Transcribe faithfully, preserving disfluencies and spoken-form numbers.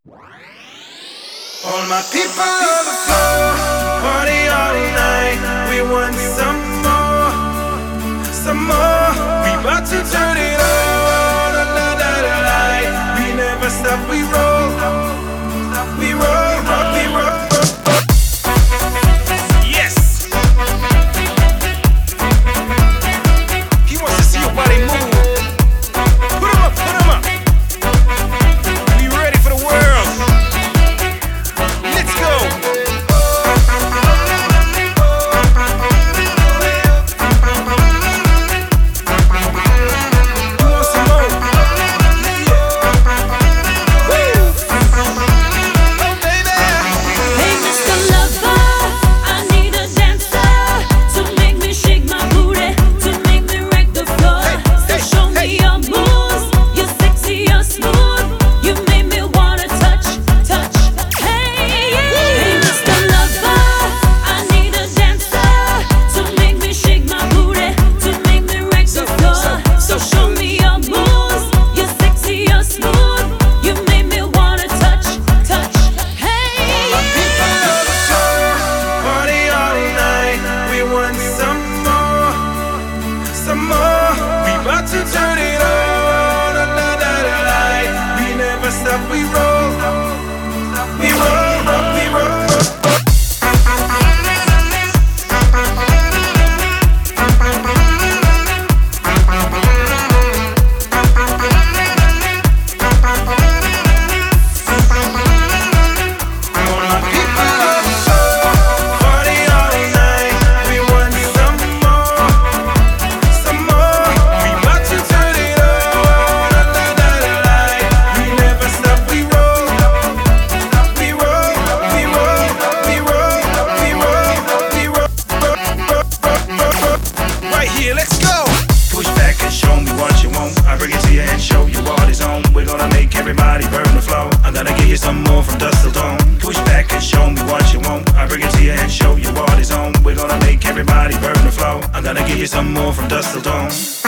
All my people on the floor, party all night. We want some more, some more. We about to turn it on, la la la la la. We never stop, we roll, we roll, we roll. Yes. He wants to see your body move. Put 'em up, put 'em up. We ready for the world. Let's go. You want some more? Woo. Oh, baby. Hey, Mister Lover, I need a dancer to make me shake my booty, to make me wreck the floor. So show me your moves, you're sexy, you're smooth, you made me wanna touch, touch. Hey, hey, Mister Lover, I need a dancer to make me shake my booty, to make me wreck the floor. So show me your moves, you're sexy, you're smooth, you made me wanna touch, touch. Hey, Party all night. We want some more, some more. We about to turn it on, la la la la la. We never stop, we roll, we roll, we roll. All my people on the floor, party all night. We want some more, some more. We about to turn it on, la la la la la. We never stop, we roll, we roll, we roll, we roll, we roll, we roll. Right here, let's go. Push back and show me what you want. I bring it to you and show you what is on. We're gonna make everybody burn the floor. I'm gonna give you some more from dusk till dawn. Push back and show me what you want. I bring it to you and show you what is on. We're gonna make everybody burn the floor. I'm gonna give you some more from dusk till dawn.